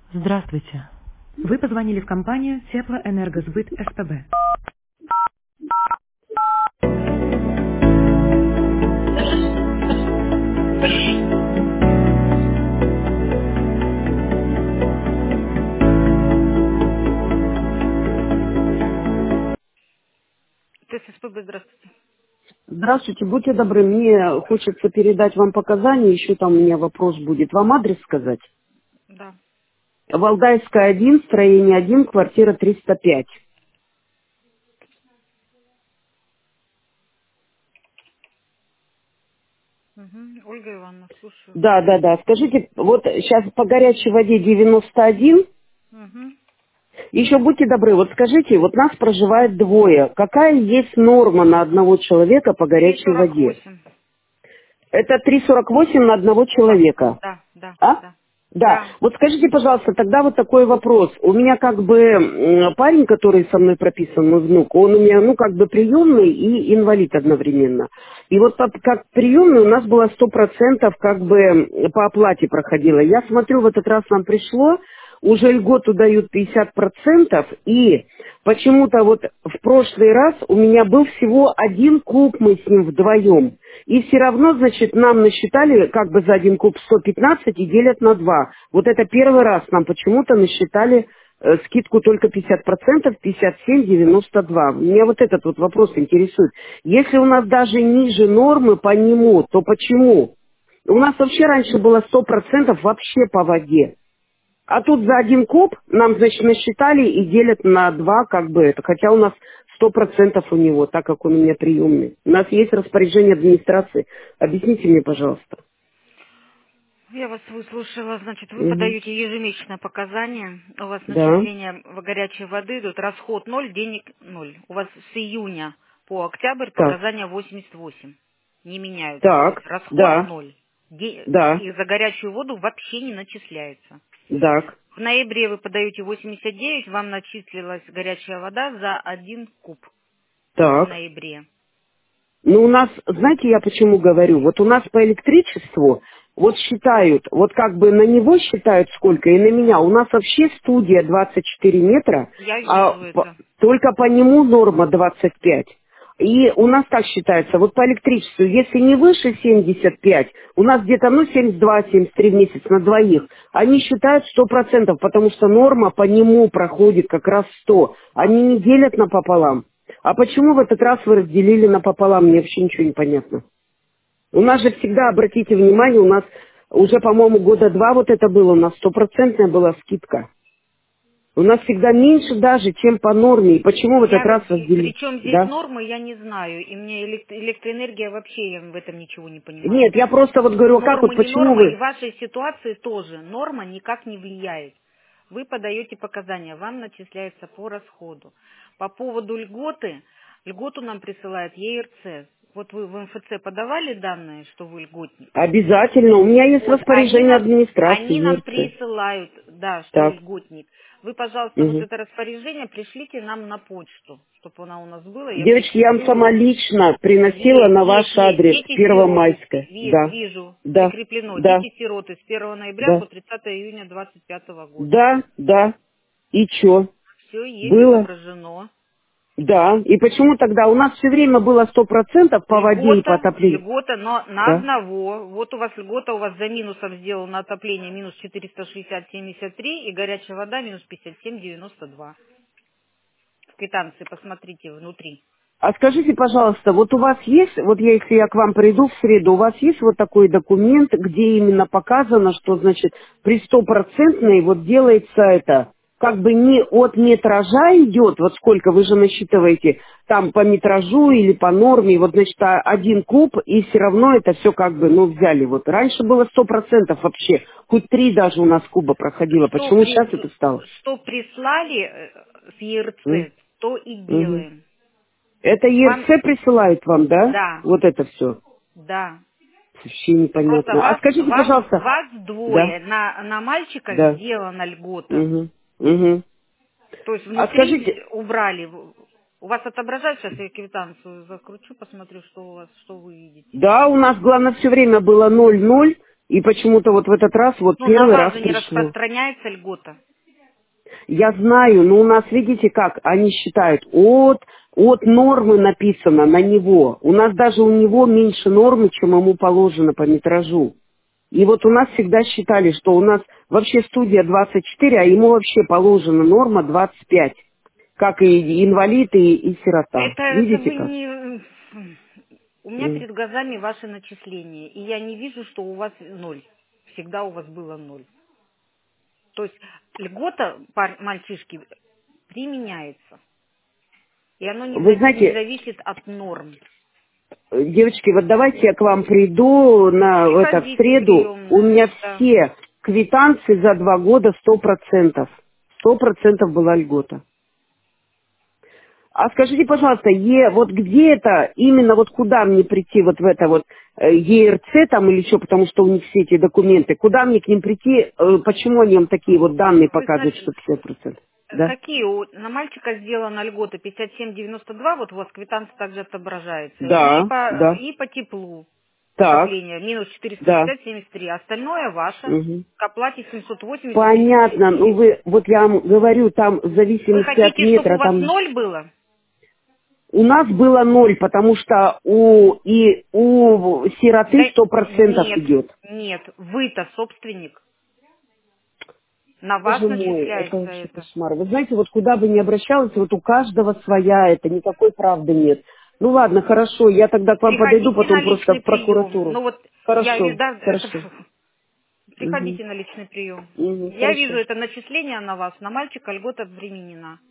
Здравствуйте. Вы позвонили в компанию Теплоэнергосбыт СПБ. ТССПБ, здравствуйте. Здравствуйте, будьте добры, мне хочется передать вам показания, еще там у меня вопрос будет. Вам адрес сказать? Да. Валдайская, 1, строение 1, квартира 305. Мгм. Ольга Ивановна, слушаю. Да, да, да. Скажите, вот сейчас по горячей воде 91. Мгм. Еще будьте добры, вот скажите, вот нас проживает двое. Какая есть норма на одного человека по горячей воде? 3,48. Это 3,48 на одного У вас. человека. Да, да, А? да. Да. Да. Вот скажите, пожалуйста, тогда вот такой вопрос. У меня как бы парень, который со мной прописан, мой внук, он у меня, ну, как бы приемный и инвалид одновременно. И вот как приемный у нас было 100% как бы по оплате проходило. Я смотрю, в этот раз нам пришло, уже льготу дают 50%, и почему-то вот в прошлый раз у меня был всего один куб, мы с ним вдвоем. И все равно, значит, нам насчитали как бы за один куб 115 и делят на 2. Вот это первый раз нам почему-то насчитали скидку только 50%, 57,92. Меня вот этот вот вопрос интересует. Если у нас даже ниже нормы по нему, то почему? У нас вообще раньше было 100% вообще по воде. А тут за один куб нам, значит, насчитали и делят на 2, как бы это. Хотя у нас 100% у него, так как он у меня приемный. У нас есть распоряжение администрации. Объясните мне, пожалуйста. Я вас выслушала. Значит, вы Мгм. подаете ежемесячное показание. У вас Да. начисление горячей воды идут. Расход ноль, денег ноль. У вас с июня по октябрь Так. показания 88. Не меняются. То есть Так. расход Да. ноль. Да. И за горячую воду вообще не начисляется. Так. В ноябре вы подаете 89, вам начислилась горячая вода за один куб в Так. ноябре. Ну, у нас, знаете, я почему говорю? Вот у нас по электричеству вот считают, вот как бы на него считают сколько, и на меня. У нас вообще студия 24 метра, Я а вижу это. только по нему норма 25. И у нас так считается, вот по электричеству, если не выше 75, у нас где-то, ну, 72-73 в месяц на двоих, они считают 100%, потому что норма по нему проходит как раз 100. Они не делят напополам. А почему в этот раз вы разделили напополам? Мне вообще ничего не понятно. У нас же всегда, обратите внимание, у нас уже, по-моему, года 2 вот это было, у нас 100% была скидка. У нас всегда меньше даже, чем по норме. И почему в этот раз разделили? Причем здесь Да? нормы, я не знаю. И мне электроэнергия вообще, я в этом ничего не понимаю. Нет, я просто вот говорю, как вот, Нормы, не почему норма, и в вы... вашей ситуации тоже. Норма никак не влияет. Вы подаете показания, вам начисляется по расходу. По поводу льготы, льготу нам присылает ЕРЦ. Вот вы в МФЦ подавали данные, что вы льготник? Обязательно. У меня есть Вот, они распоряжение нам, администрации, они нам ЕРЦ. присылают, да, что вы Так. льготник. Вы, пожалуйста, вот Мгм. это распоряжение пришлите нам на почту, чтобы она у нас была, я Девочки, я вам сама прикреплю. лично приносила на ваш Есть. адрес, Дети-сироты, Первомайская. Да. вижу, Да. прикреплено. Да. Дети-сироты с 1 ноября Да. по 30 июня 25 года. Да, да. И чё? Все есть, Было? отображено. Да. И почему тогда? У нас все время было 100% по воде и по Льгота, отоплению. льгота, но на Да. одного. Вот у вас льгота, у вас за минусом сделано отопление минус 460,73 и горячая вода минус 57,92. В квитанции посмотрите внутри. А скажите, пожалуйста, вот у вас есть, вот я, если я к вам приду в среду, у вас есть вот такой документ, где именно показано, что, значит, при стопроцентной вот делается это, как бы не от метража идет, вот сколько вы же насчитываете, там по метражу или по норме, вот, значит, один куб, и все равно это все как бы, ну, взяли. Вот раньше было 100% вообще, хоть 3 даже у нас куба проходило. Что, Почему сейчас это стало? что прислали с М? ЕРЦ, то и Мгм. делаем. Это Вам, ЕРЦ присылает вам, да? да, Вот это все. да. Вообще Просто непонятно. А скажите, пожалуйста. вас Да, двое, на мальчика да. сделана льгота. Угу. Угу. То есть А внутри скажите, убрали. У вас отображает, сейчас я квитанцию закручу, посмотрю, что у вас, что вы видите. да, у нас главное все время было 0,0. И почему-то вот в этот раз, вот Ну, на первый вас раз же не пришло. распространяется льгота. Я знаю, но у нас, видите, как они считают, от нормы написано на него. У нас даже у него меньше нормы, чем ему положено по метражу. И вот у нас всегда считали, что у нас вообще студия 24, а ему вообще положена норма 25. Как и инвалид, и сирота. Это Видите вы как? не... У меня М. перед глазами ваши начисления, и я не вижу, что у вас ноль. Всегда у вас было ноль. То есть льгота мальчишки применяется, и оно Вы не знаете, зависит от норм. девочки, вот давайте я к вам приду в Приходите в среду. У приемную, меня да. все квитанции за 2 года 100%. 100% была льгота. А скажите, пожалуйста, вот где это, именно вот куда мне прийти, вот в это вот ЕРЦ там или что, потому что у них все эти документы, куда мне к ним прийти, почему они вам такие вот данные Вы показывают, знаете, что 50%? Да? какие на мальчика сделана льгота 57,92, вот у вас квитанция также отображается, Да, да. и по теплу Так, отопление минус да. 460,73, остальное ваше Мгм. к оплате 780,79. Понятно, ну вот я вам говорю, там в Вы зависимости от хотите, чтобы у метра, вас там ноль было? у нас было 0, потому что у сироты Да 100% нет, идет. нет, вы-то собственник, на вас Боже мой, это начисляется вообще это. кошмар. Вы знаете, вот куда бы ни обращалась, вот у каждого своя это, никакой правды нет. Ну ладно, хорошо, я тогда к вам подойду, Приходите на потом просто личный в прием. прокуратуру. Ну вот я вижу, Хорошо, да, это хорошо. Мгм. приходите на личный прием. Мгм, Я вижу хорошо. это начисление на вас, на мальчика льгота применена.